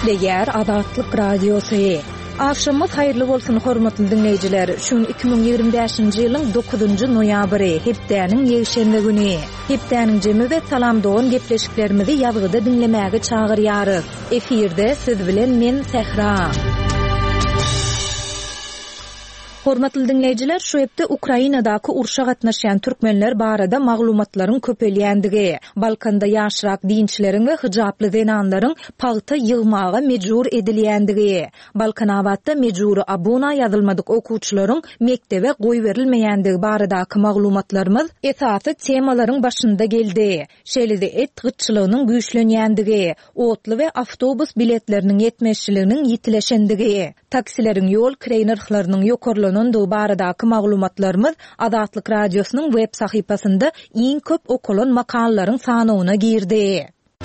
Diýär Azatlyk radiosu. Akşamyz haýyrly bolsun hormatly dinleýijiler. Şun 2025-nji ýylyň 9-njy noýabry, hepdäniň ýeşende güni. Hepdäniň jemy we salamdogan gepleşiklerimizi ýazgyda dinlemäge çagyrýarys. Efirde siz bilen men Sehra. Hormatly dinleýijiler, şu hepde Ukrainadaky urşa gatnaşan türkmenler barada maglumatlaryň köpelýändigi, Balkanda ýaşrak dinçileriň we hijaply zenanlaryň pagta ýygmaga mejbur edilýändigi, Balkanawatda mejburi abuna ýazylmadyk okuwçylaryň mektebe goý berilmeýändigi baradaky maglumatlarymyz esasy temalaryň başynda geldi. Şeýle-de et gyçylygynyň güýçlenýändigi, otly we awtobus biletleriniň ýetmeşçiliginiň ýitileşendigi, taksileriň ýol kirä narhlarynyň ýokarlanyny baradaky maglumatlarymyz Azatlyk radiosynyň web sahypasynda iň köp okulan makalaryň sanawyna girdi.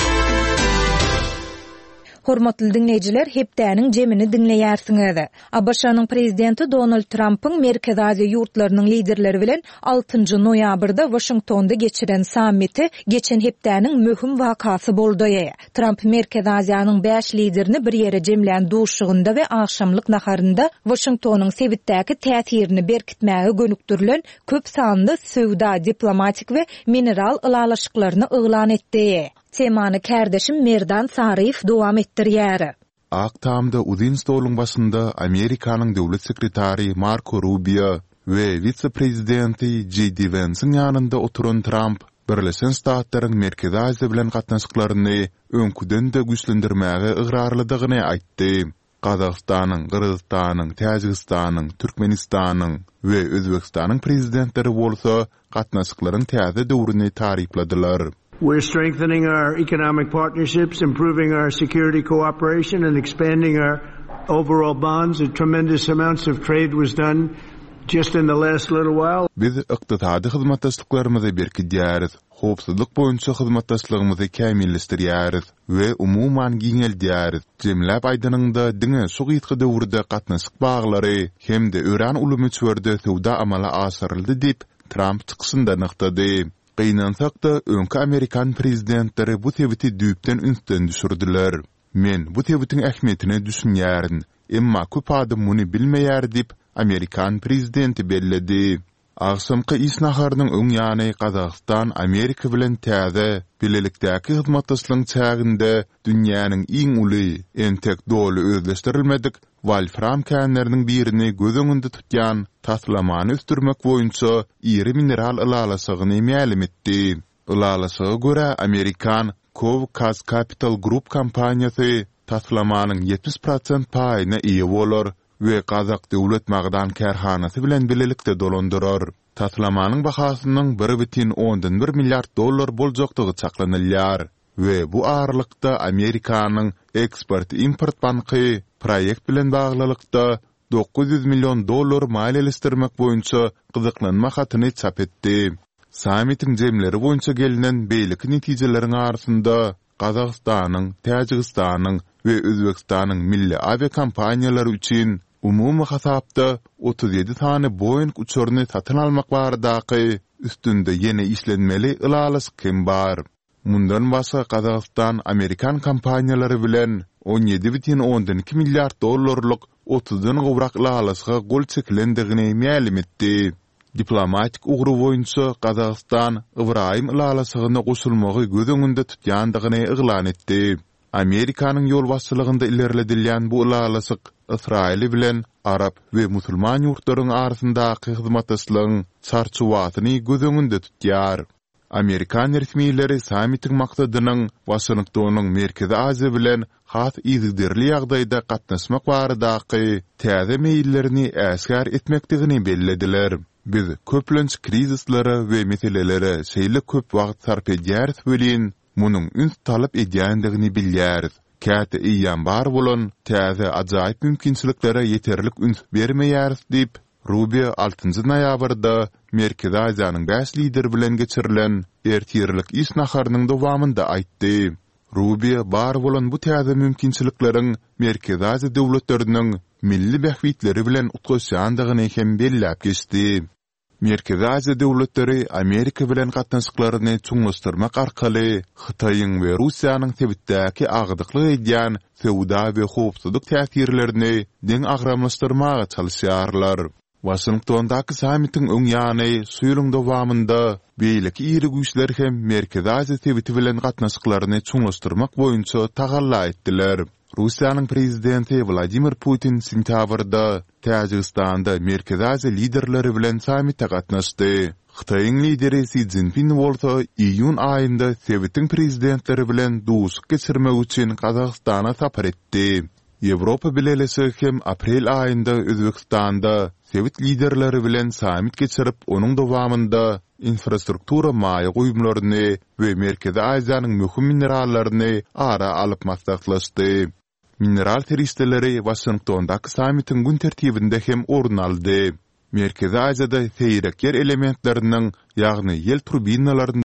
Hormatly dinleýijiler, hepdäniň jemini dinleýärsiňiz. ABŞ-nyň prezidenti Donald Trump'yň Merkez Aziýa ýurtlarynyň liderleri bilen 6-njy noýabrda Washingtonda geçiren sammiti geçen hepdäniň möhüm wakasy boldy. Trump Merkez Aziýanyň 5 liderini bir ýere jemlän duşugynda we akşamlyk naharynda Washingtonyň sebitdäki täsirini berkitmäge gönükdirilen köp sanly söwda, diplomatik we mineral ylalaşyklaryny yglan etdi. Temany kärdeşim Merdan Sarif dowam etdirýär. Aktamda uzun stoluň başynda Amerikanyň döwlet sekretary Marco Rubio we vice-prezidenti J.D. Vance'ın ýanynda oturan Trump Birleşen Ştatlaryň Merkez Aziýa bilen gatnaşyklaryny öňküden-de güýçlendirmäge ygrar-lydygyny aýtdy. Kazakstanyň, Kyrgyzstanyň, Täjikistanyň, Türkmenistanyň we Özbekistanyň prezidentleri bolsa gatnaşyklaryň täze döwrüni tarypladylar. We're strengthening our economic partnerships, improving our security cooperation, and expanding our overall bonds. A tremendous amounts of trade was done just in the last little while. Biz ykdysady hyzmatdaşlyklarymyzy berkidýäris, howpsuzlyk boýunça hyzmatdaşlygymyzy kämilleşdirýäris we umuman giňeldýäris. Jemläp aýdanyňda diňe şu gytgy döwürde gatnaşyk baglary hemde öran ulymy çörde sowda amala asyryldy diýip Trump çykyşynda nyktady. Gynansak da öňkü Amerikan prezidentleri bu tebiti düýpden ünsden düşürdiler. Men bu tebitin ähmiýetini düşünýärin, emma köp adam muny bilmeýär diýip Amerikan prezidenti belledi. Agşamky iş naharynyň öň ýany Kazakystan Amerika bilen täze bilelikdäki hyzmatdaşlygyň çäginde dünýäniň iň uly, entek doly özleşdirilmedik Wolfram känleriniň birini göz öňünde tutýan taslamany üstürmek boýunça iri mineral ylalasygyny ma'lum etdi. Ylalasyga görä Amerikan Covcas Capital Group kompaniýasy taslamanyň 70% paýyna ýa bolar we Kazak döwlet magdan kärhanasy bilen bilelikde dolandyrar. Taslamanyň bahasynyň 1,1 milliard dollar boljakdygy çaklanylýar we bu aralykda Amerikanyň Export-Import banky proýekt bilen baglylykda 900 milyon dollar maliýeleşdirmek boýunça gyzyklanma hatyny çap etdi. Sammitiň jemleri boýunça gelinen beýlik netijeleriň arasynda Kazakstanyň, Täjikistanyň we Özbekistanyň milli aviakompaniýalary üçin umumy hasapda 37 tane Boeing uçuryny satyn almak baradaky üstünde ýene işlenmeli ylalasyk bar. Mundan başga Kazakystan Amerikan kompaniýalary bilen 17,2 milliard dollarlyk 30-dan gowrak ylalasyga gol çekilendigini ma'lum etdi. Diplomatik ugru boýunça Kazakystan Ibrahim ylalasygyna goşulmagy göz öňünde tutýandygyny yglan etdi. Amerikanyň ýol başçylygynda ilerledilýän bu ylalasyk Israil bilen Arap we musulman ýurtlaryň arasyndaky hyzmatdaşlygyň çarçuwatyny göz öňünde tutýar. Amerikan resmiýetleri sammitiň maksadynyň Washingtonyň Merkez Aziýa bilen hat izdirli ýagdaýda gatnaşmak baradaky täze meýillerini äskär etmekdigini bellediler. Biz köplenç krizislere we meselelere şeýle köp wagt sarp edýäris bolýan, munyň üns talap edýändigini bilýäris. Käte iýan bar bolan täze ajaýyp mümkinçiliklere ýeterlik üns bermeýäris diýip Rubio 6-njy noýabrda Merkez Aziýanyň 5 lideri bilen geçirilen ertirlik iş naharynyň dowamynda aýtdy. Rubio bar bolan bu täze mümkinçilikleriň Merkez Aziýa döwletleriniň milli bähwitleri bilen utgaşandygyny hem belläp geçdi. Merkezi Aziya döwletleri Amerika bilen gatnaşyklaryny çuňlaşdyrmak arkaly Hytaýyň we Russiýanyň tebitdäki agdykly edýän sowda we howpsuzlyk täsirlerini deň agramlaşdyrmaga çalyşýarlar. Washingtondaky sammitin öň ýany suýulyň dowamında beýleki iri güýçler hem Merkezi Aziya tebiti bilen gatnaşyklaryny çuňlaşdyrmak boýunça tagalla etdiler. Russiýanyň prezidenti Vladimir Putin sentýabrda Täjikistanda Merkezi Aziya liderleri bilen sammitde gatnaşdy. Hytaýyň lideri Xi Jinping bolsa iýun aýynda Sowetiň prezidentleri bilen duşuk geçirmek üçin Kazakstana sapar etdi. Ýewropa bilelesi hem aprel aýynda Özbekistanda Sowet liderleri bilen sammit geçirip onuň dowamında infrastruktura maýa goýumlaryny we Merkezi Aziýanyň möhüm minerallaryny ara alyp maslahatlaşdy. Mineral teristleri Washingtondaky sammitin gün tertibinde hem orun aldy. Merkezi Aziýada seýrekler elementleriniň ýagny ýel turbinalarynyň